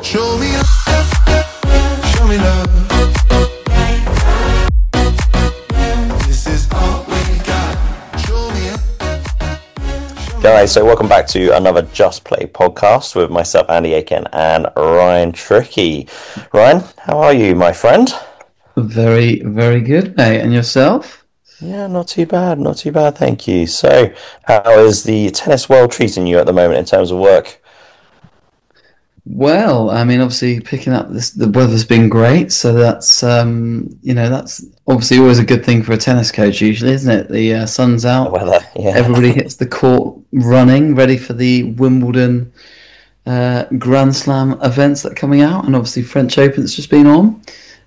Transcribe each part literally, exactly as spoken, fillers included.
Show me love, show me love. This is all we got. Show me love. Guys, so welcome back to another Just Play podcast with myself, Andy Aiken, and Ryan Tricky. Ryan, how are you, my friend? Very, very good, mate. And yourself? Yeah, not too bad, not too bad, thank you. So, how is the tennis world treating you at the moment in terms of work? Well, I mean, obviously picking up this, the weather's been great, so that's um, you know, that's obviously always a good thing for a tennis coach, usually, isn't it? The uh, sun's The out, weather, yeah. everybody hits the court running, ready for the Wimbledon uh, Grand Slam events that are coming out, and obviously French Open's just been on.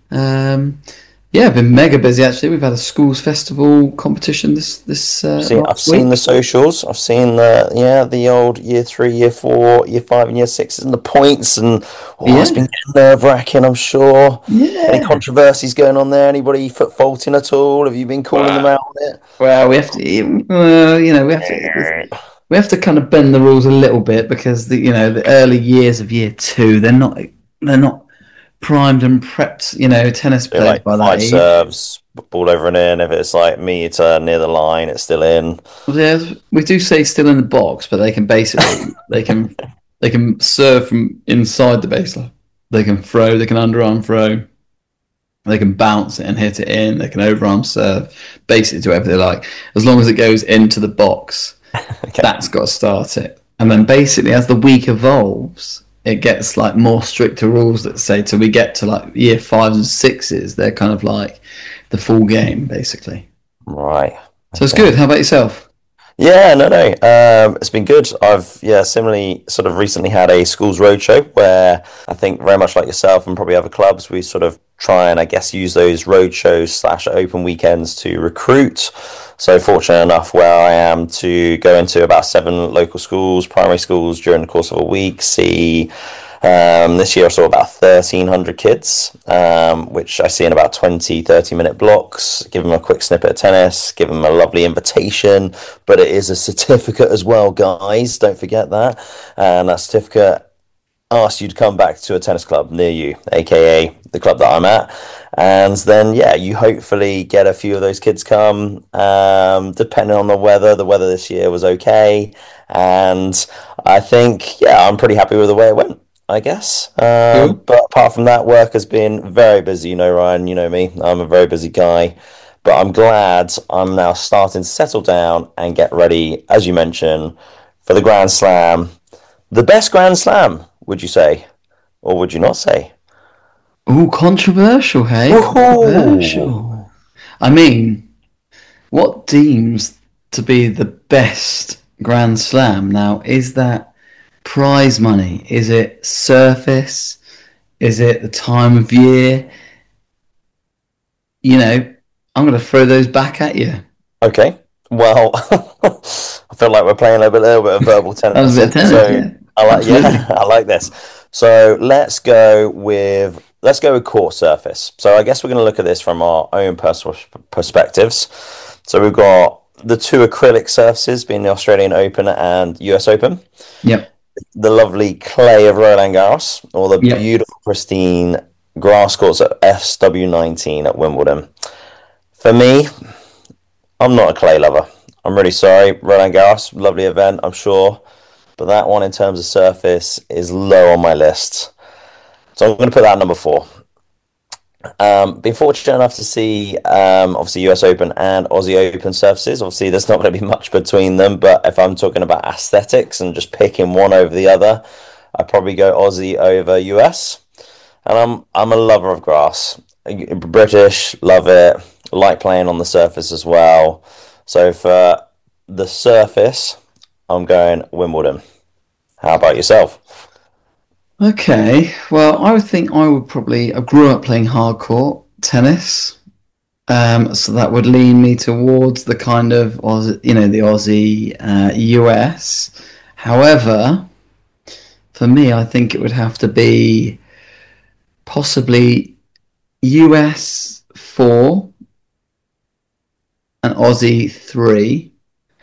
Um, yeah, I've been mega busy actually. We've had a schools festival competition this this. Uh, I've seen, I've last seen the week. socials. I've seen the yeah the old year three, year four, year five, and year sixes and the points, and oh, it's Yeah, been nerve wracking. I'm sure. Any yeah. controversies going on there? Anybody foot faulting at all? Have you been calling them Well, out on well, we have to, well, you know, we have to. it? We have to kind of bend the rules a little bit because the you know the early years of year two they're not they're not primed and prepped you know tennis Do players like by that five age. serves, ball over and in. If it's like me, it's uh, near the line, it's still in. Well, yeah, we do say still in the box, but they can basically they can they can serve from inside the baseline. They can throw, they can underarm throw, they can bounce it and hit it in. They can overarm serve, basically do whatever they like as long as it goes into the box. Okay. That's got to start it. And then basically, as the week evolves, it gets like more stricter rules that say till we get to like year fives and sixes, they're kind of like the full game, basically. Right. So it's Okay. good. How about yourself? Yeah, no, no. Um, it's been good. I've, yeah, similarly sort of recently had a schools roadshow where I think very much like yourself and probably other clubs, we sort of try and I guess use those roadshows slash open weekends to recruit. So fortunate enough where I am to go into about seven local schools, primary schools during the course of a week, see um, this year I saw about thirteen hundred kids, um, which I see in about twenty, thirty minute blocks, give them a quick snippet of tennis, give them a lovely invitation, but it is a certificate as well, guys, don't forget that. And that certificate asks you to come back to a tennis club near you, aka the club that I'm at, and then yeah, you hopefully get a few of those kids come. Um, depending on the weather, the weather this year was okay, and I think yeah, I'm pretty happy with the way it went, I guess. Um, Cool. but apart from that, work has been very busy. You know, Ryan, you know me, I'm a very busy guy. But I'm glad I'm now starting to settle down and get ready, as you mentioned, for the Grand Slam. The best Grand Slam, would you say? Or would you not say? Ooh, controversial, hey? Woohoo! Controversial. I mean, what deems to be the best Grand Slam now? Is that prize money? Is it surface? Is it the time of year? You know, I'm going to throw those back at you. Okay. Well, I feel like we're playing a bit, little bit of verbal That was tennis. a bit of tennis, So yeah. I like, yeah, Absolutely. I like this. So let's go with let's go with court surface. So I guess we're going to look at this from our own personal perspectives. So we've got the two acrylic surfaces being the Australian Open and U S Open, Yep. the lovely clay of Roland Garros, or the Yep. beautiful pristine grass courts at S W nineteen at Wimbledon. For me, I'm not a clay lover. I'm really sorry. Roland Garros, lovely event, I'm sure. But that one, in terms of surface, is low on my list. So I'm going to put that at number four. Um, been fortunate enough to see, um, obviously, U S Open and Aussie Open surfaces. Obviously, there's not going to be much between them. But if I'm talking about aesthetics and just picking one over the other, I'd probably go Aussie over U S. And I'm I'm a lover of grass. British, love it. Like playing on the surface as well. So for the surface, I'm going Wimbledon. How about yourself? Okay. Well, I would think I would probably. I grew up playing hardcore tennis, um, so that would lean me towards the kind of Aussie, you know, the Aussie uh, U S. However, for me, I think it would have to be possibly U S four and Aussie three.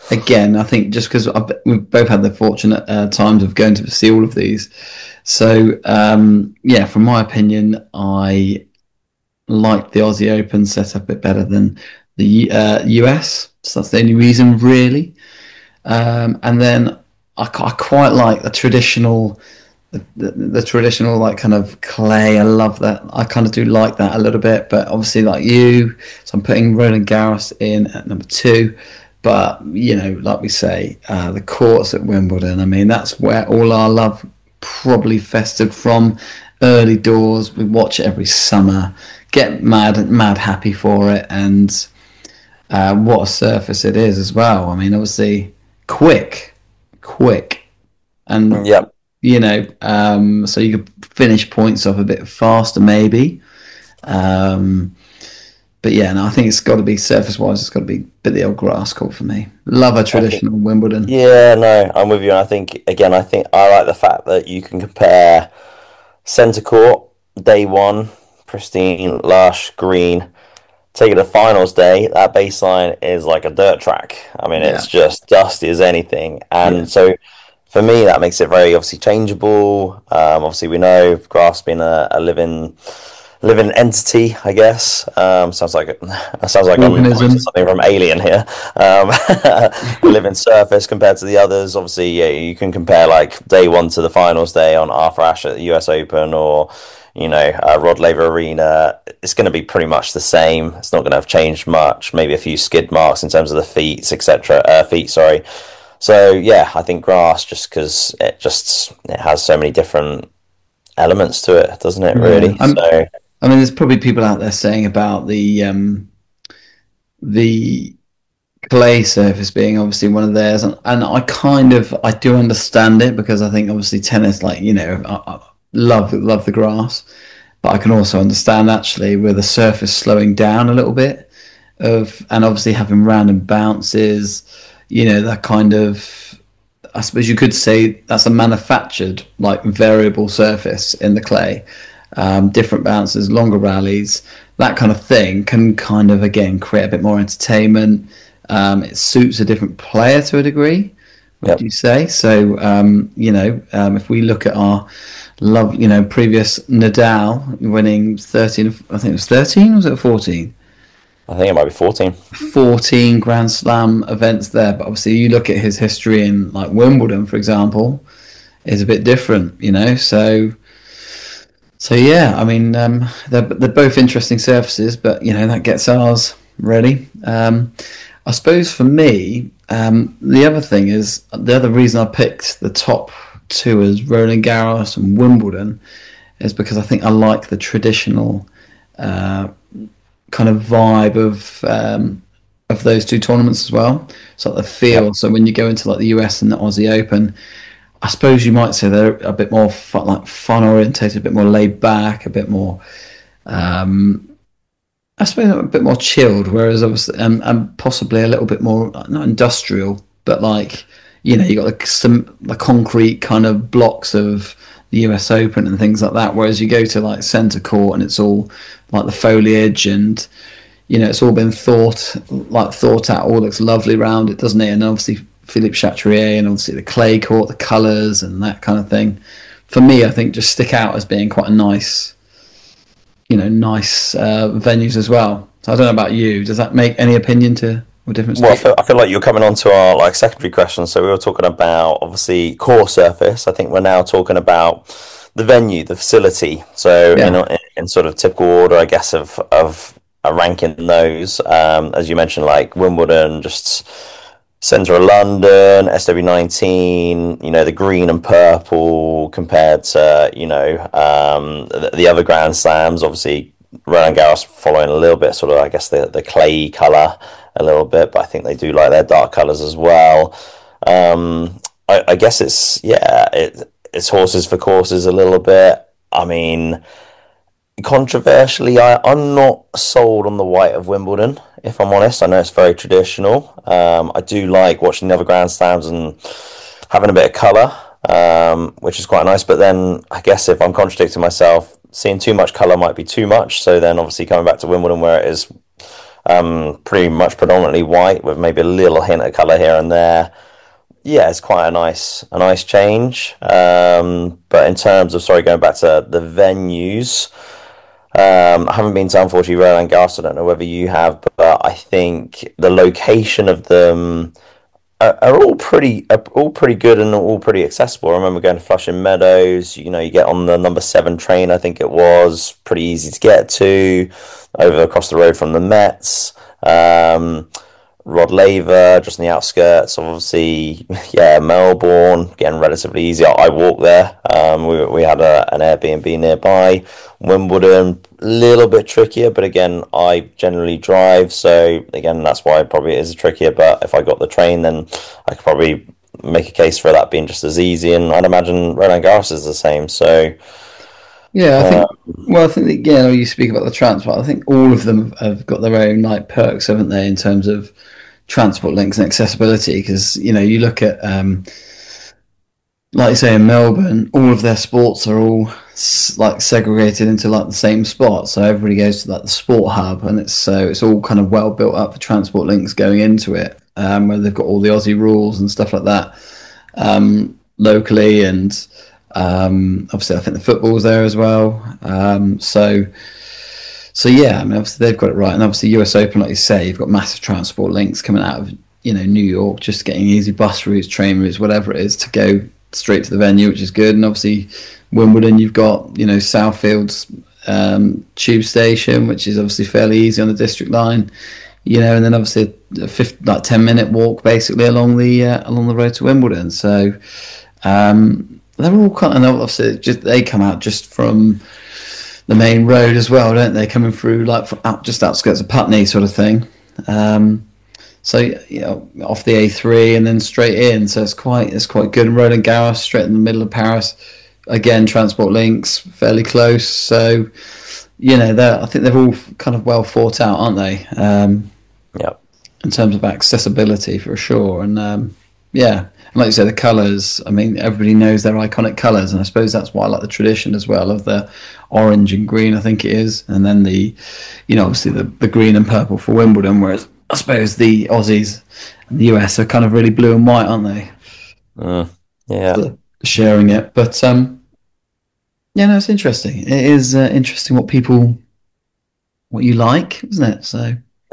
again, I think just because we've both had the fortunate uh, times of going to see all of these. So, um, yeah, from my opinion, I like the Aussie Open set up a bit better than the uh, U S. So that's the only reason, really. Um, and then I, I quite like the traditional, the, the, the traditional like kind of clay. I love that. I kind of do like that a little bit. But obviously, like you, so I'm putting Roland Garros in at number two. But you know, like we say, uh, the courts at Wimbledon. I mean, that's where all our love probably festered from. Early doors. We watch it every summer. Get mad, mad happy for it, and uh, what a surface it is as well. I mean, obviously, quick, quick, and Yeah. you know, um, so you could finish points off a bit faster, maybe. Um, but yeah, no, I think it's got to be surface wise. It's got to be a bit the old grass court for me. Love a traditional Wimbledon. Yeah, no, I'm with you. And I think, again, I think I like the fact that you can compare centre court, day one, pristine, lush, green. Take it to finals day, that baseline is like a dirt track. I mean, it's Yeah. just dusty as anything. And Yeah. so for me, that makes it very obviously changeable. Um, obviously, we know grass being a, a living living entity, I guess. Um, sounds like it sounds like I'm Organism. pointing to something from Alien here. Um, a living surface compared to the others. Obviously, yeah, you can compare like day one to the finals day on Arthur Ashe at the U S Open, or you know, uh, Rod Laver Arena. It's going to be pretty much the same. It's not going to have changed much. Maybe a few skid marks in terms of the feet, et cetera. Uh, feet, sorry. So yeah, I think grass, just because it just it has so many different elements to it, doesn't it? Really. I'm- So I mean, there's probably people out there saying about the um, the clay surface being obviously one of theirs, and, and I kind of I do understand it, because I think obviously tennis, like you know, I, I love love the grass, but I can also understand actually with the surface slowing down a little bit of, and obviously having random bounces, you know, that kind of, I suppose you could say that's a manufactured like variable surface in the clay. Um, different bounces, longer rallies, that kind of thing can kind of again create a bit more entertainment. Um, it suits a different player to a degree, would Yep. you say? So um, you know, um, if we look at our love, you know, previous Nadal winning thirteen, I think it was thirteen, was it fourteen? I think it might be fourteen. fourteen Grand Slam events there, but obviously you look at his history in like Wimbledon, for example, is a bit different, you know. So, so yeah, I mean, um, they're they're both interesting surfaces, but you know that gets ours ready. Um, I suppose for me, um, the other thing is the other reason I picked the top two as Roland Garros and Wimbledon is because I think I like the traditional uh, kind of vibe of um, of those two tournaments as well. So like the feel. Yep. So when you go into like the U S and the Aussie Open, I suppose you might say they're a bit more fun, like fun orientated, a bit more laid back, a bit more. Um, I suppose a bit more chilled, whereas obviously, um, and possibly a little bit more not industrial, but like you know, you got like some the concrete kind of blocks of the U S Open and things like that. Whereas you go to like centre court and it's all like the foliage and you know it's all been thought like thought out. All looks lovely around it, doesn't it? And obviously Philippe Chatrier and obviously the clay court, the colours and that kind of thing. For me, I think just stick out as being quite a nice. You know, nice uh, venues as well. So I don't know about you. Does that make any opinion to or difference? Well, I to feel, I feel like you're coming on to our like secondary questions. So we were talking about obviously core surface. I think we're now talking about the venue, the facility. So Yeah. in, in sort of typical order, I guess of of a ranking those, um, as you mentioned, like Wimbledon, just centre of London, S W nineteen, you know, the green and purple compared to, you know, um, the, the other Grand Slams, obviously Roland Garros following a little bit, sort of, I guess, the, the clay colour a little bit, but I think they do like their dark colours as well. Um, I, I guess it's, yeah, it, it's horses for courses a little bit. I mean, controversially, I, I'm not sold on the white of Wimbledon, if I'm honest. I know it's very traditional. Um, I do like watching the other Grand Slams and having a bit of colour, um, which is quite nice. But then I guess if I'm contradicting myself, seeing too much colour might be too much. So then obviously coming back to Wimbledon where it is um, pretty much predominantly white with maybe a little hint of colour here and there. Yeah, it's quite a nice a nice change. Um, but in terms of, sorry, going back to the venues, um, I haven't been to, unfortunately, Roland Garros. I don't know whether you have, but I think the location of them are, are all pretty are all pretty good and all pretty accessible. I remember going to Flushing Meadows. You know, you get on the number seven train, I think it was, pretty easy to get to, over across the road from the Mets. Um, Rod Laver, just on the outskirts, obviously, yeah, Melbourne, getting relatively easy. I, I walked there. Um, we we had a, an Airbnb nearby. Wimbledon, a little bit trickier, but again, I generally drive, so again, that's why probably it is trickier. But if I got the train, then I could probably make a case for that being just as easy. And I'd imagine Roland Garros is the same. So Yeah, I think. Well, I think that, yeah, you speak about the transport. I think all of them have got their own like perks, haven't they, in terms of transport links and accessibility? Because you know, you look at um, like you say in Melbourne, all of their sports are all s- like segregated into like the same spot, so everybody goes to like the sport hub, and it's so it's all kind of well built up for transport links going into it, um, where they've got all the Aussie rules and stuff like that um, locally, and um, obviously I think the football's there as well. Um, so. So yeah, I mean, obviously they've got it right, and obviously U S Open, like you say, you've got massive transport links coming out of you know New York, just getting easy bus routes, train routes, whatever it is, to go straight to the venue, which is good. And obviously Wimbledon, you've got you know Southfield's um, tube station, which is obviously fairly easy on the district line, you know, and then obviously a fifth, like ten minute walk basically along the uh, along the road to Wimbledon. So um, they're all kind of, and obviously just they come out just from the main road as well, don't they? Coming through like from out, just outskirts of Putney, sort of thing. Um, so you know, off the A three and then straight in. So it's quite it's quite good. And Roland Garros, straight in the middle of Paris. Again, transport links fairly close. So you know, I think they're all kind of well thought out, aren't they? Um, yeah. In terms of accessibility, for sure. And um, yeah. And like you say, the colours, I mean, everybody knows their iconic colours, and I suppose that's why I like the tradition as well of the orange and green, I think it is, and then the, you know, obviously the, the green and purple for Wimbledon, whereas I suppose the Aussies and the U S are kind of really blue and white, aren't they? Mm, yeah. So sharing it. But, um, yeah, no, it's interesting. It is uh, interesting what people, what you like, isn't it? So,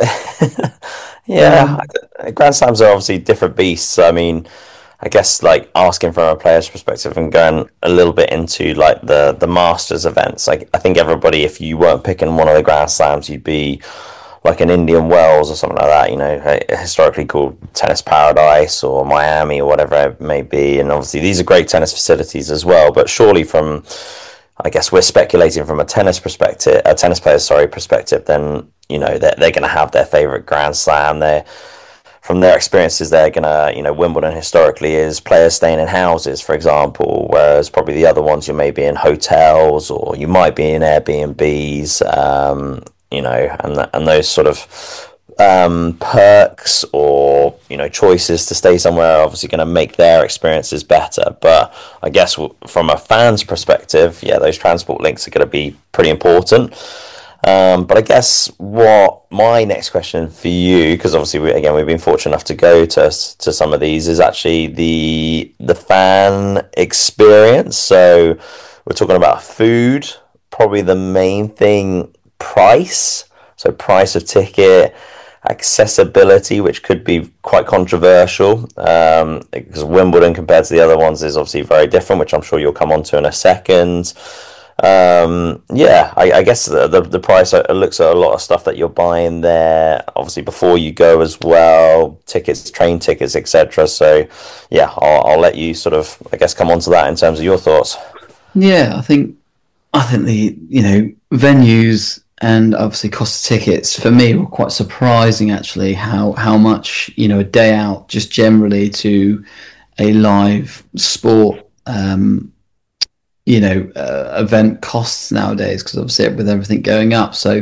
yeah, um, Grand Slams are obviously different beasts. I mean, I guess like asking from a player's perspective and going a little bit into like the the Masters events. Like I think everybody, if you weren't picking one of the Grand Slams, you'd be like an Indian Wells or something like that. You know, historically called Tennis Paradise or Miami or whatever it may be. And obviously these are great tennis facilities as well. But surely from, I guess we're speculating from a tennis perspective, a tennis player's sorry perspective. Then you know they're they're going to have their favorite Grand Slam. They're From their experiences, they're gonna, you know, Wimbledon historically is players staying in houses, for example, whereas probably the other ones you may be in hotels or you might be in Airbnbs, um, you know, and and those sort of um, perks or you know choices to stay somewhere are obviously going to make their experiences better. But I guess from a fan's perspective, yeah, those transport links are going to be pretty important. Um, but I guess what my next question for you, because obviously we, again we've been fortunate enough to go to to some of these, is actually the the fan experience. So we're talking about food, probably the main thing, price. So price of ticket, accessibility, which could be quite controversial, um, because Wimbledon compared to the other ones is obviously very different, which I'm sure you'll come on to in a second. Um, yeah, I, I guess the, the the price looks at a lot of stuff that you're buying there, obviously before you go as well, tickets, train tickets, et cetera. So, yeah, I'll, I'll let you sort of, I guess, come on to that in terms of your thoughts. Yeah, I think I think the you know venues and obviously cost of tickets for me were quite surprising actually. How how much you know a day out just generally to a live sport. Um, you know, uh, event costs nowadays because obviously with everything going up. So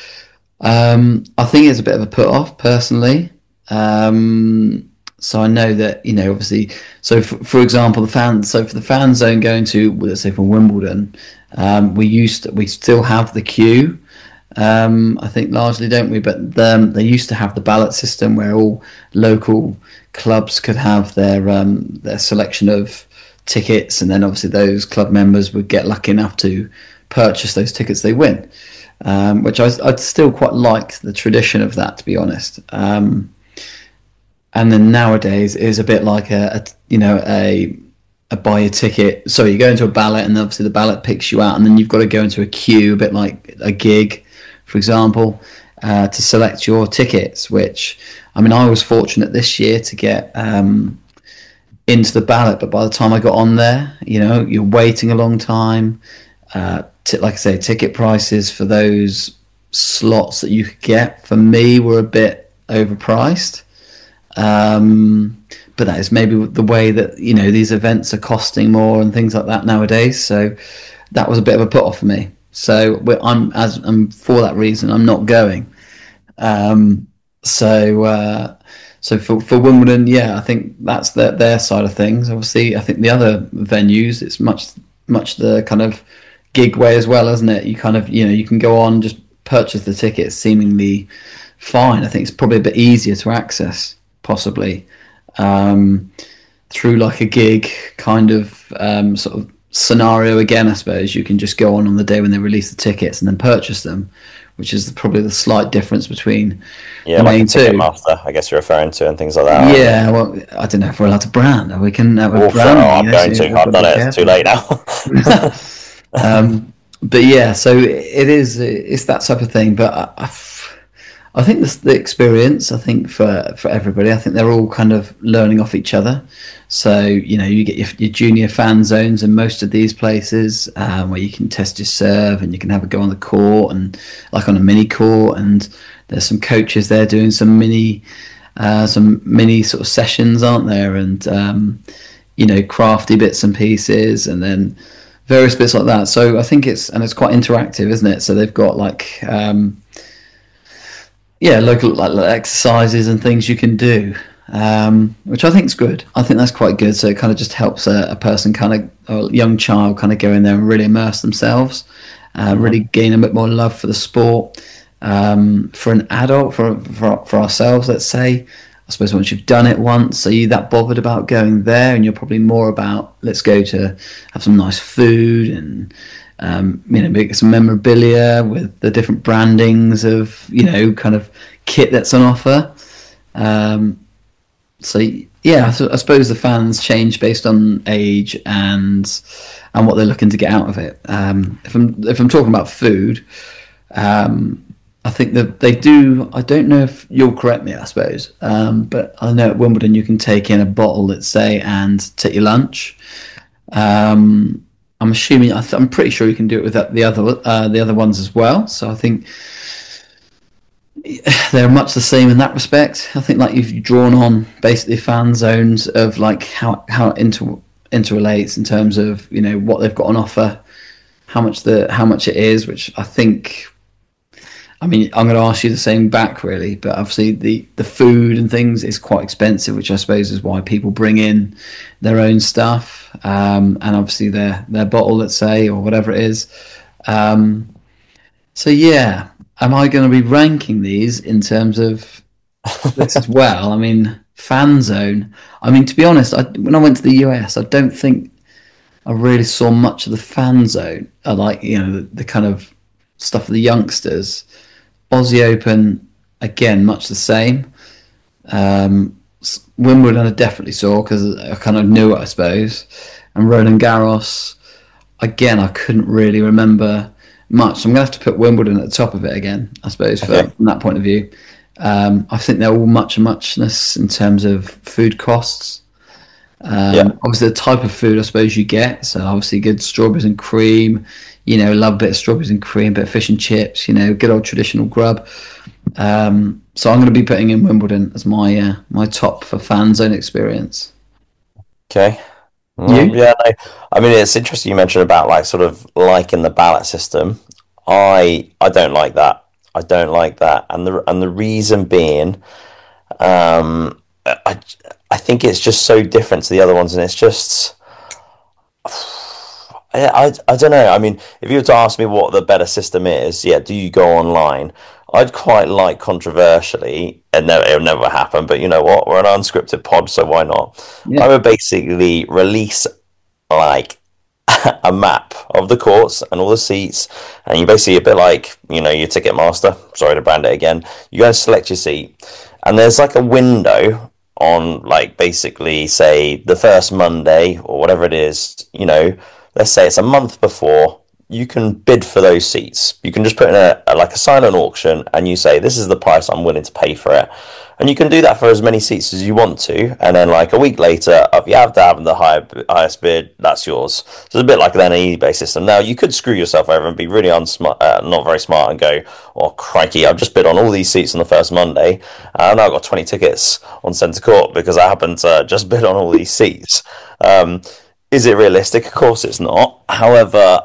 um, I think it's a bit of a put off personally. Um, so I know that, you know, obviously, so for, for example, the fans, so for the fan zone going to, let's say from Wimbledon, um, we used to, we still have the queue. Um, I think largely, don't we? But um, they used to have the ballot system where all local clubs could have their um, their selection of tickets, and then obviously those club members would get lucky enough to purchase those tickets they win. Um, which I, I'd still quite like the tradition of that, to be honest. Um, and then nowadays it is a bit like a, a you know a a buy a ticket. So you go into a ballot, and obviously the ballot picks you out, and then you've got to go into a queue, a bit like a gig, for example, uh, to select your tickets. Which, I mean, I was fortunate this year to get um, into the ballot, but by the time I got on there, you know, you're waiting a long time. Uh, t- like I say, ticket prices for those slots that you could get for me were a bit overpriced. Um, but that is maybe the way that, you know, these events are costing more and things like that nowadays. So that was a bit of a put off for me. So we're, I'm as I'm for that reason I'm not going. Um, so uh, so for for Wimbledon, yeah, I think that's their their side of things. Obviously, I think the other venues, it's much much the kind of gig way as well, isn't it? You kind of, you know, you can go on, just purchase the tickets seemingly fine. I think it's probably a bit easier to access, possibly, um, through like a gig kind of um, sort of scenario again, I suppose. You can just go on on the day when they release the tickets and then purchase them, which is probably the slight difference between Yeah, the like a main two. Ticketmaster, I guess you're referring to, and things like that. aren't you? Yeah, well, I don't know if we're allowed to brand. We can uh, Oh, with so- branding. oh, I'm yes, going you- to. we've I've got done to be it. It's too careful. late now. um, but yeah, so it is. It's that type of thing. But I, I, I think the, the experience. I think for for everybody, I think they're all kind of learning off each other. So you know, you get your, your junior fan zones in most of these places, um, where you can test your serve and you can have a go on the court and like on a mini court. And there's some coaches there doing some mini, uh, some mini sort of sessions, aren't there? And um, you know, crafty bits and pieces, and then various bits like that. So I think it's and it's quite interactive, isn't it? So they've got like um, yeah, local like, like exercises and things you can do, um, which I think is good. I think that's quite good. So it kind of just helps a, a person kind of a young child kind of go in there and really immerse themselves, uh, really gain a bit more love for the sport. Um, for an adult, for, for for ourselves, let's say, I suppose once you've done it once, are you that bothered about going there? And you're probably more about, let's go to have some nice food and, um, you know, make some memorabilia with the different brandings of, you know, kind of kit that's on offer. Um, so, yeah, so I suppose the fans change based on age and and what they're looking to get out of it. Um, if I'm if I'm talking about food, um, I think that they do. I don't know if you'll correct me, I suppose, um, but I know at Wimbledon you can take in a bottle, let's say, and take your lunch. Um, I'm assuming. I th- I'm pretty sure you can do it with that- the other uh, the other ones as well. So I think they're much the same in that respect. I think like you've drawn on basically fan zones of like how how it inter interrelates in terms of, you know, what they've got on offer, how much the how much it is, which I think. I mean, I'm going to ask you the same back, really, but obviously the, the food and things is quite expensive, which I suppose is why people bring in their own stuff, um, and obviously their their bottle, let's say, or whatever it is. Um, so yeah, am I going to be ranking these in terms of this as well? I mean, fan zone. I mean, to be honest, I, when I went to the U S, I don't think I really saw much of the fan zone. I like, you know, the, the kind of stuff for the youngsters. Aussie Open, again, much the same. Um, Wimbledon I definitely saw because I kind of knew it, I suppose. And Roland Garros, again, I couldn't really remember much. So I'm going to have to put Wimbledon at the top of it again, I suppose, for, Okay. from that point of view. Um, I think they're all much and muchness in terms of food costs. Um, Yeah. Obviously, the type of food I suppose you get. So obviously, good strawberries and cream. You know, love a bit of strawberries and cream, bit of fish and chips. You know, good old traditional grub. Um, so I'm going to be putting in Wimbledon as my uh, my top for fan zone experience. Okay. Well, You? yeah, no, I mean, it's interesting you mentioned about like sort of liking the ballot system. I I don't like that. I don't like that, and the and the reason being, um, I I think it's just so different to the other ones, and it's just I, I, I don't know. I mean, if you were to ask me what the better system is, yeah, do you go online? I'd quite like controversially, and no, it'll never happen, but you know what? We're an unscripted pod, so why not? I Yeah. would basically release like a map of the courts and all the seats, and you basically a bit like you know your Ticketmaster. Sorry to brand it again. You go and select your seat, and there's like a window on like basically say the first Monday or whatever it is. You know, let's say it's a month before. You can bid for those seats. You can just put in a, a like a silent auction, and you say this is the price I'm willing to pay for it, and you can do that for as many seats as you want to. And then like a week later, if you have to have the high, highest bid, that's yours. So it's a bit like an eBay system. Now you could screw yourself over and be really unsmart, uh, not very smart, and go, "Oh crikey, I've just bid on all these seats on the first Monday, and now I've got twenty tickets on centre court because I happened to just bid on all these seats." Um, is it realistic? Of course, it's not. However,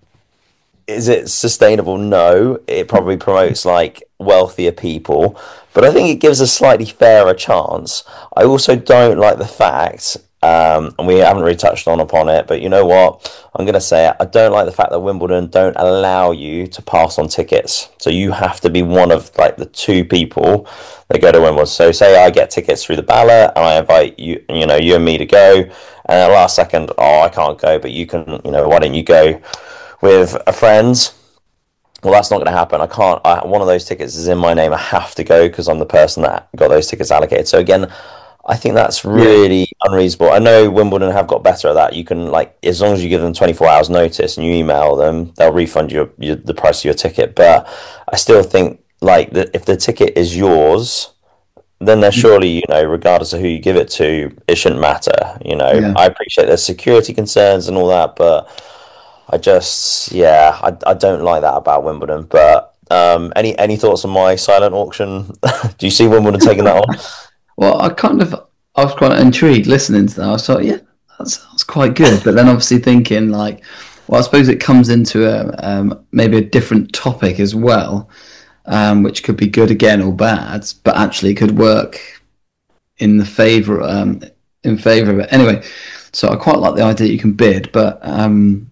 is it sustainable? No. It probably promotes like wealthier people, but I think it gives a slightly fairer chance. I also don't like the fact, um, and we haven't really touched on upon it, but you know what? I'm going to say it. I don't like the fact that Wimbledon don't allow you to pass on tickets. So you have to be one of like the two people that go to Wimbledon. So say I get tickets through the ballot and I invite you, you know, you and me to go, and at the last second, oh, I can't go, but you can, you know, why don't you go with a friend? Well, that's not going to happen. I can't. I, one of those tickets is in my name. I have to go because I'm the person that got those tickets allocated. So again, I think that's Yeah. really unreasonable. I know Wimbledon have got better at that. You can like, as long as you give them twenty-four hours notice and you email them, they'll refund you your, the price of your ticket. But I still think like that if the ticket is yours, then there surely, you know, regardless of who you give it to, it shouldn't matter. You know, Yeah. I appreciate there's security concerns and all that, but I just, yeah, I, I don't like that about Wimbledon. But um, any any thoughts on my silent auction? Do you see Wimbledon taking that on? Well, I kind of, I was quite intrigued listening to that. I was like, yeah, that sounds quite good. But then obviously thinking like, well, I suppose it comes into a, um, maybe a different topic as well, um, which could be good again or bad, but actually could work in the favor, um, in favor of it. Anyway, so I quite like the idea you can bid, but um,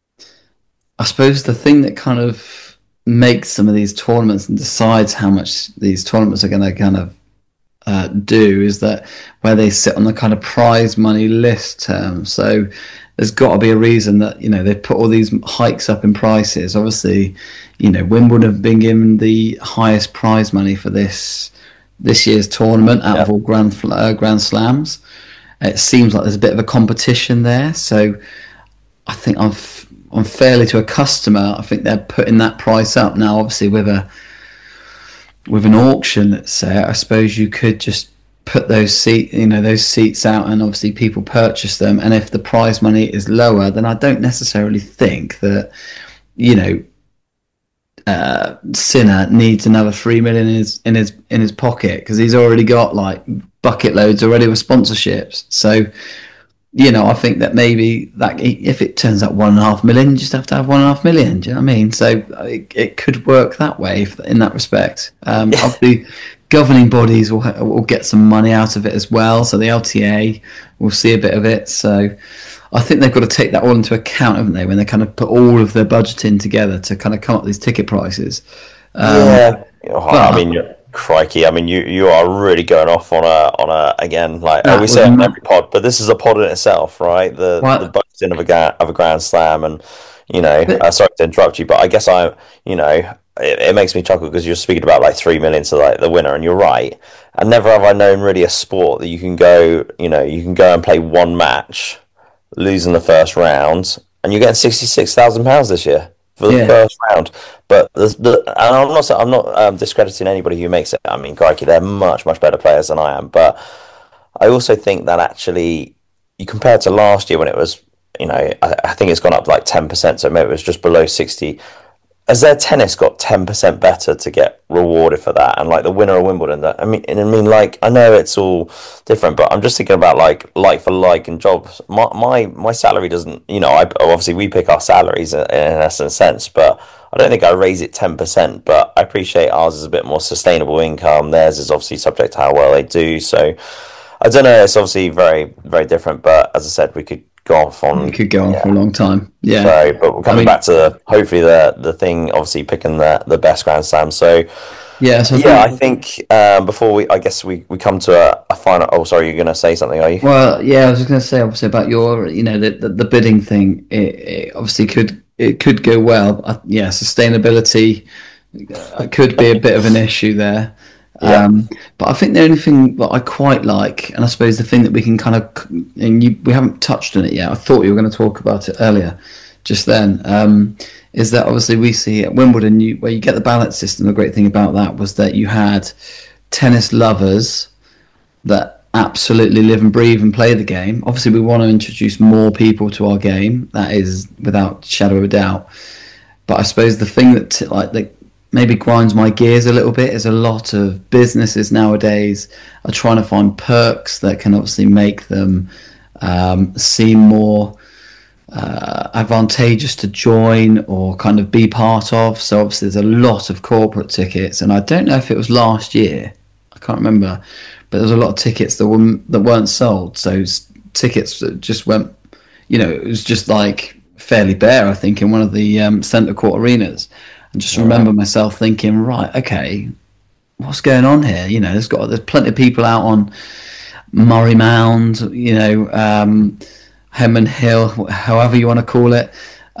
I suppose the thing that kind of makes some of these tournaments and decides how much these tournaments are going to kind of uh, do is that where they sit on the kind of prize money list term. So there's got to be a reason that, you know, they put all these hikes up in prices. Obviously, you know, Wimbledon have been given the highest prize money for this this year's tournament out of Yeah. all Grand uh, Grand Slams. It seems like there's a bit of a competition there. So I think I'm f- I'm fairly to a customer. I think they're putting that price up now. Obviously, with a with an auction, let's say, I suppose you could just put those seat, you know, those seats out, and obviously people purchase them. And if the prize money is lower, then I don't necessarily think that, you know, uh, Sinner needs another three million in his in his in his pocket because he's already got like bucket loads already with sponsorships. So, you know, I think that maybe that if it turns out one and a half million, you just have to have one and a half million. Do you know what I mean? So it, it could work that way if, in that respect. Um, Yeah. obviously, governing bodies will ha- will get some money out of it as well. So the L T A will see a bit of it. So I think they've got to take that all into account, haven't they, when they kind of put all of their budgeting together to kind of come up with these ticket prices. Um, Yeah. Oh, I but mean, you're- crikey. I mean, you you are really going off on a on a again like that we was say on ma- every pod, but this is a pod in itself, right? The the what, budgeting of a ga- of a Grand Slam, and you know, but uh, sorry to interrupt you, but I guess I, you know, it, it makes me chuckle because you're speaking about like three million to like the winner, and you're right. And never have I known really a sport that you can go, you know, you can go and play one match, lose in the first round, and you're getting sixty six thousand pounds this year for the yeah, first round. But the, the and I'm not I'm not um, discrediting anybody who makes it. I mean, crikey, they're much much better players than I am. But I also think that actually, you compare it to last year when it was, you know, I, I think it's gone up like ten percent. So maybe it was just below sixty. Has their tennis got ten percent better to get rewarded for that? And like the winner of Wimbledon, that I mean, and I mean, like I know it's all different, but I'm just thinking about like like for like and jobs. My my my salary doesn't, you know, I obviously we pick our salaries in, in essence sense, but I don't think I raise it ten percent. But I appreciate ours is a bit more sustainable income. Theirs is obviously subject to how well they do. So I don't know. It's obviously very very different. But as I said, we could go off on. It could go on Yeah. for a long time. Yeah. So, but we're coming mean- back to hopefully the the thing, obviously picking the the best Grand Slam. So Yeah. So I yeah, I think, think um, before we, I guess we, we come to a, a final. Oh, sorry, you're going to say something, are you? well, yeah, I was just going to say obviously about your, you know, the the, the bidding thing. It, it obviously could it could go well. Uh, yeah, sustainability uh, could be a bit of an issue there. Yeah. Um, but I think the only thing that I quite like, and I suppose the thing that we can kind of, and you, we haven't touched on it yet. I thought you were going to talk about it earlier, just then. Um, is that obviously we see at Wimbledon, you, where you get the ballot system. The great thing about that was that you had tennis lovers that absolutely live and breathe and play the game. Obviously, we want to introduce more people to our game. That is without shadow of a doubt. But I suppose the thing that like that maybe grinds my gears a little bit is a lot of businesses nowadays are trying to find perks that can obviously make them um, seem more uh, advantageous to join or kind of be part of. So obviously there's a lot of corporate tickets, and I don't know if it was last year, I can't remember, but there was a lot of tickets that were that weren't sold. So s- tickets that just went, you know, it was just like fairly bare, I think, in one of the um, centre court arenas. And just remember myself thinking, right, okay, what's going on here? You know, there's got there's plenty of people out on Murray Mound, you know, um, Hemon Hill, however you want to call it.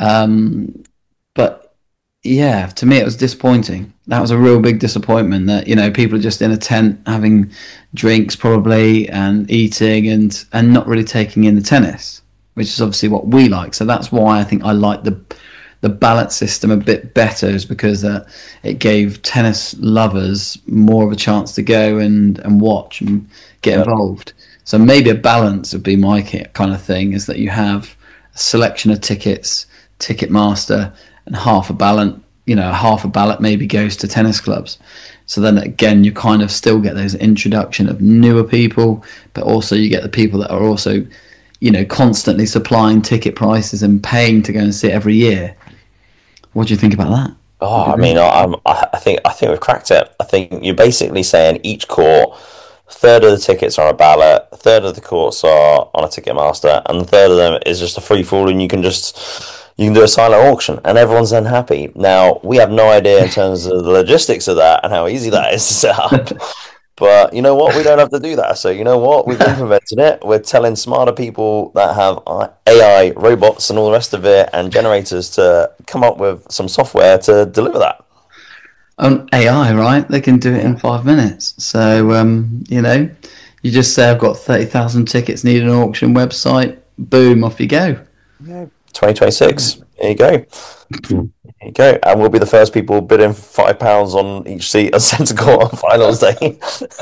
Um, but yeah, to me it was disappointing. That was a real big disappointment that, you know, people are just in a tent having drinks probably and eating and, and not really taking in the tennis, which is obviously what we like. So that's why I think I like the the ballot system a bit better, is because uh, it gave tennis lovers more of a chance to go and, and watch and get involved. So maybe a balance would be my ki- kind of thing, is that you have a selection of tickets, Ticketmaster, and half a ballot, you know, half a ballot maybe goes to tennis clubs. So then again, you kind of still get those introduction of newer people, but also you get the people that are also, you know, constantly supplying ticket prices and paying to go and see it every year. What do you think about that? Oh, I mean, I, I'm, I I think I think we've cracked it. I think you're basically saying each court, a third of the tickets are on a ballot, a third of the courts are on a Ticketmaster, and the third of them is just a free fall, and you can just you can do a silent auction, and everyone's then happy. Now, we have no idea in terms of the logistics of that and how easy that is to set up. But you know what? We don't have to do that. So you know what? We've implemented it. We're telling smarter people that have A I, robots, and all the rest of it, and generators to come up with some software to deliver that. Um, A I, right? They can do it in five minutes. So, um, you know, you just say, I've got thirty thousand tickets, need an auction website. Boom, off you go. twenty twenty-six. There you go. There you go. And we'll be the first people bidding five pounds on each seat at centre court on finals day.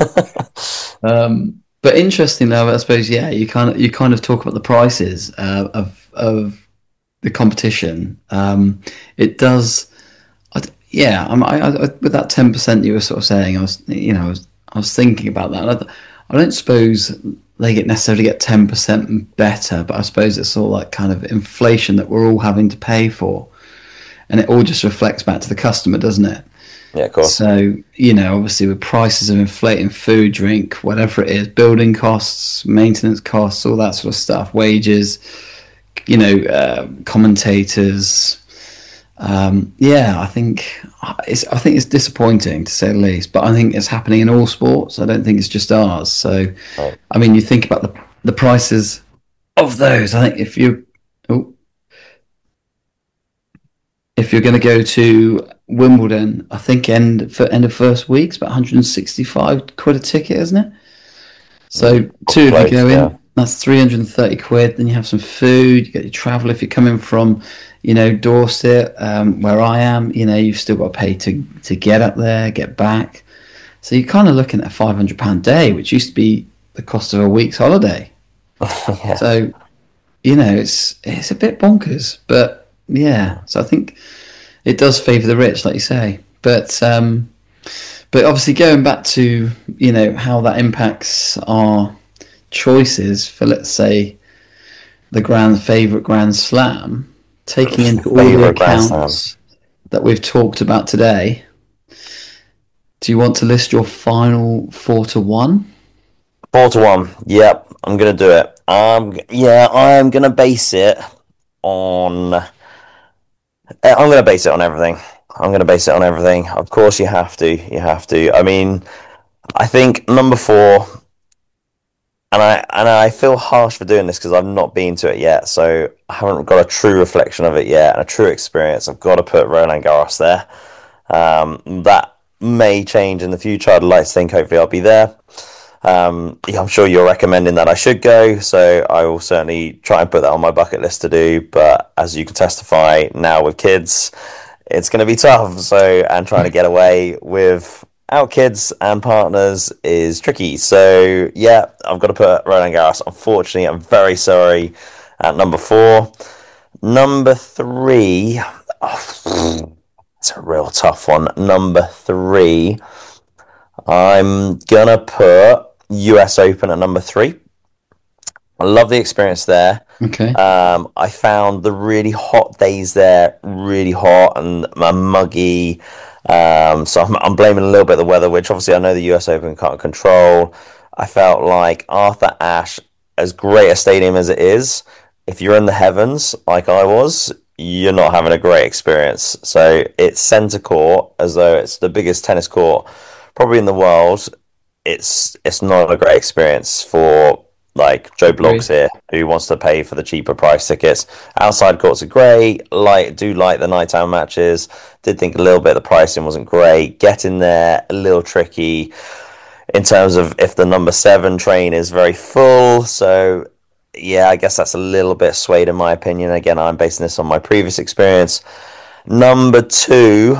Um, but interesting though, I suppose, yeah, you kind of you kind of talk about the prices uh, of of the competition. Um, it does, I, yeah. I'm, I, I, with that ten percent you were sort of saying, I was, you know, I was, I was thinking about that. I, I don't suppose they get necessarily get ten percent better, but I suppose it's all like kind of inflation that we're all having to pay for, and it all just reflects back to the customer, doesn't it? Yeah, of course. So, you know, obviously with prices of inflating food, drink, whatever it is, building costs, maintenance costs, all that sort of stuff, wages, you know, uh, commentators. Um, yeah, I think it's I think it's disappointing to say the least, but I think it's happening in all sports. I don't think it's just ours. So, Right. I mean, you think about the the prices of those. I think if you oh, if you're going to go to Wimbledon, I think end for end of first week, it's about one hundred sixty-five quid a ticket, isn't it? So two Close, if you go in, yeah. that's three hundred thirty quid. Then you have some food, you get your travel. If you're coming from, you know, Dorset, um, where I am, you know, you've still got to pay to to get up there, get back. So you're kind of looking at a five hundred pound day, which used to be the cost of a week's holiday. Yeah. So, you know, it's it's a bit bonkers, but yeah. So I think it does favour the rich, like you say. But um, but obviously going back to, you know, how that impacts our choices for, let's say, the grand favourite Grand Slam, taking into all the Favourite Grand accounts that we've talked about today. Do you want to list your final four to one? Four to one. Yep, I'm going to do it. Um, yeah, I'm gonna base it on. eh, I'm gonna base it on everything. I'm gonna base it on everything. Of course, you have to. You have to. I mean, I think number four, and I and I feel harsh for doing this because I've not been to it yet, so I haven't got a true reflection of it yet and a true experience. I've got to put Roland Garros there. Um, that may change in the future. I'd like to think hopefully I'll be there. Um, yeah, I'm sure you're recommending that I should go, so I will certainly try and put that on my bucket list to do. But as you can testify now with kids, it's going to be tough. So, and trying to get away without kids and partners is tricky. So, yeah, I've got to put Roland Garros. Unfortunately, I'm very sorry at number four. Number three, oh, it's a real tough one. Number three, I'm gonna put U S Open at number three. I love the experience there. Okay. Um, I found the really hot days there really hot and, and muggy. Um, so I'm, I'm blaming a little bit the weather, which obviously I know the U S Open can't control. I felt like Arthur Ashe, as great a stadium as it is, if you're in the heavens like I was, you're not having a great experience. So it's centre court, as though it's the biggest tennis court probably in the world. It's it's not a great experience for like Joe Bloggs here, who wants to pay for the cheaper price tickets. Outside courts are great. Like do like the nighttime matches. Did think a little bit of the pricing wasn't great. Getting there a little tricky in terms of if the number seven train is very full. So yeah, I guess that's a little bit swayed in my opinion. Again, I'm basing this on my previous experience. Number two,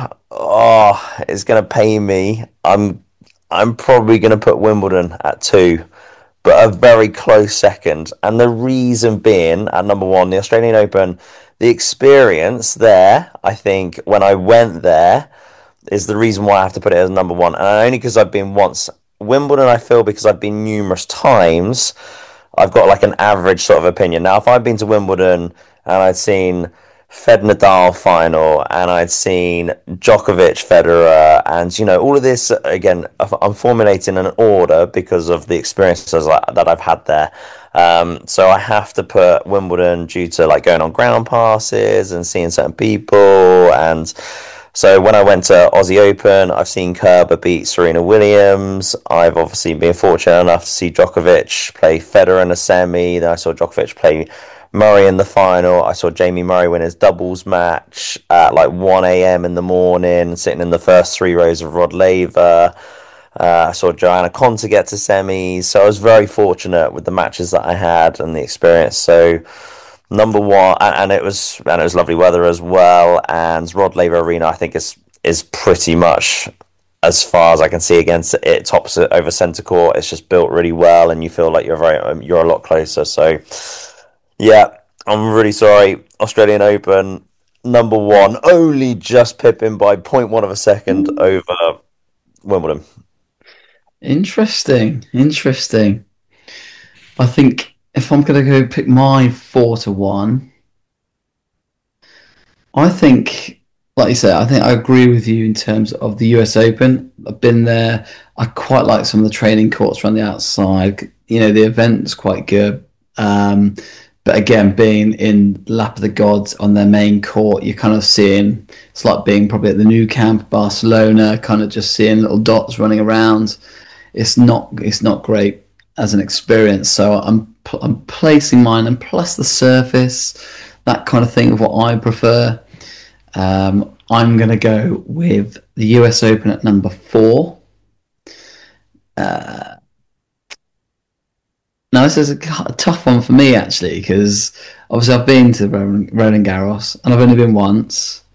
oh, it's gonna pain me. I'm I'm probably gonna put Wimbledon at two, but a very close second. And the reason being, at number one, the Australian Open, the experience there, I think, when I went there, is the reason why I have to put it as number one. And only because I've been once. Wimbledon, I feel, because I've been numerous times, I've got like an average sort of opinion. Now, if I'd been to Wimbledon and I'd seen Fed Nadal final and I'd seen Djokovic, Federer, and you know all of this again, I'm formulating an order because of the experiences that I've had there. Um, so I have to put Wimbledon due to like going on ground passes and seeing certain people. And so when I went to Aussie Open, I've seen Kerber beat Serena Williams. I've obviously been fortunate enough to see Djokovic play Federer in a semi. Then I saw Djokovic play Murray in the final. I saw Jamie Murray win his doubles match at like one a.m. in the morning, sitting in the first three rows of Rod Laver. Uh, I saw Joanna Konta get to semis. So I was very fortunate with the matches that I had and the experience. So number one, and, and it was and it was lovely weather as well. And Rod Laver Arena, I think, is is pretty much as far as I can see against it. Tops it over centre court. It's just built really well, and you feel like you're very um, you're a lot closer. So. Yeah, I'm really sorry. Australian Open, number one, only just pipping by zero point one of a second over Wimbledon. Interesting. Interesting. I think if I'm going to go pick my four to one, I think, like you said, I think I agree with you in terms of the U S Open. I've been there. I quite like some of the training courts around the outside. You know, the event's quite good. Um, But again, being in Lap of the Gods on their main court, you're kind of seeing, it's like being probably at the Nou Camp, Barcelona, kind of just seeing little dots running around. It's not it's not great as an experience. So I'm I'm placing mine, and plus the surface, that kind of thing of what I prefer. Um, I'm going to go with the U S Open at number four. Uh, Now, this is a, a tough one for me, actually, because obviously I've been to Roland, Roland Garros, and I've only been once.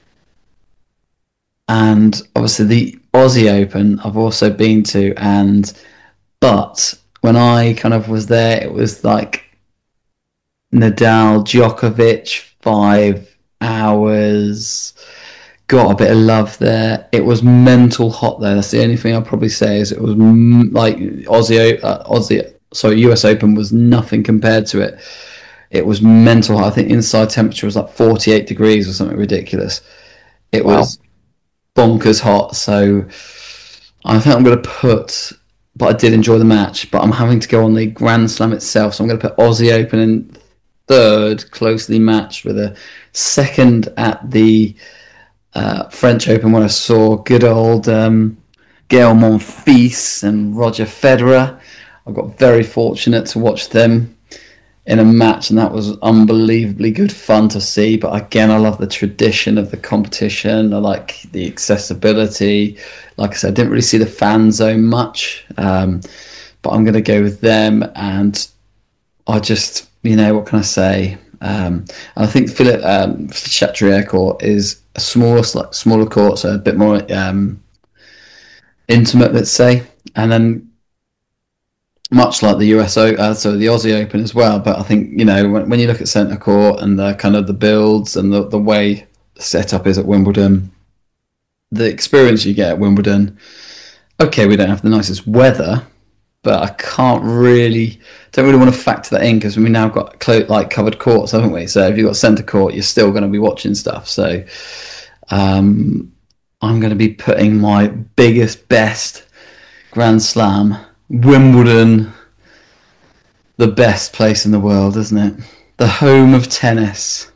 And obviously the Aussie Open I've also been to, and but when I kind of was there, it was like Nadal, Djokovic, five hours. Got a bit of love there. It was mental hot there. That's the only thing I'll probably say is it was m- like Aussie, uh, Aussie. So U S Open was nothing compared to it. It was mental. I think inside temperature was like forty-eight degrees or something ridiculous. It Wow. was bonkers hot. So I think I'm going to put but I did enjoy the match. But I'm having to go on the Grand Slam itself, so I'm going to put Aussie Open in third, closely matched with a second at the uh, French Open, where I saw good old um, Gael Monfils and Roger Federer. I got very fortunate to watch them in a match, and that was unbelievably good fun to see. But again, I love the tradition of the competition. I like the accessibility. Like I said, I didn't really see the fan zone much, um, but I'm going to go with them. And I just, you know, what can I say? Um, and I think Philip um, Chatrier Court is a smaller, like smaller court, so a bit more um, intimate, let's say. And then, much like the U S O, uh, so the Aussie Open as well. But I think, you know, when, when you look at centre court and the kind of the builds and the, the way the setup is at Wimbledon, the experience you get at Wimbledon, okay, we don't have the nicest weather, but I can't really, don't really want to factor that in, because we now got clo- like covered courts, haven't we? So if you've got centre court, you're still going to be watching stuff. So um, I'm going to be putting my biggest, best Grand Slam, Wimbledon, the best place in the world, isn't it? The home of tennis.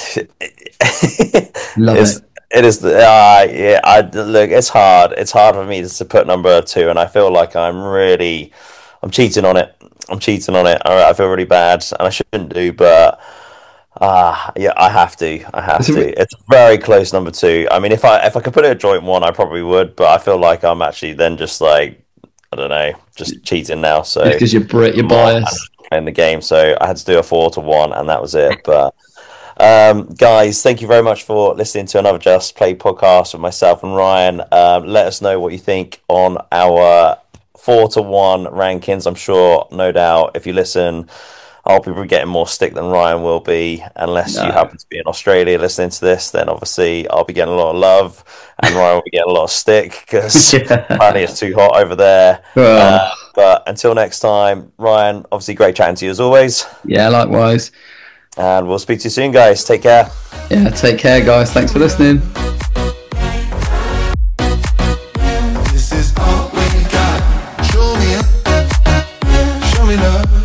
Love it's, it. It is. The, uh, yeah, I look. It's hard. It's hard for me to put number two, and I feel like I'm really, I'm cheating on it. I'm cheating on it. I, I feel really bad, and I shouldn't do, but ah, uh, yeah, I have to. I have It's to. a- It's very close number two. I mean, if I if I could put it a joint one, I probably would, but I feel like I'm actually then just like, I don't know, just cheating now. So Because you're Brit, you're biased. in the game, so I had to do a four to one, and that was it. But um, guys, thank you very much for listening to another Just Play podcast with myself and Ryan. Um, let us know what you think on our four to one rankings. I'm sure, no doubt, if you listen, I'll be getting more stick than Ryan will be. Unless No. you happen to be in Australia listening to this, then obviously I'll be getting a lot of love, and Ryan will be getting a lot of stick because Yeah. apparently it's too hot over there. Well, Uh, but until next time, Ryan, obviously great chatting to you as always. yeah, likewise. And we'll speak to you soon, guys. Take care. Yeah, take care, guys. Thanks for listening. This is all we got. Show me, show me love.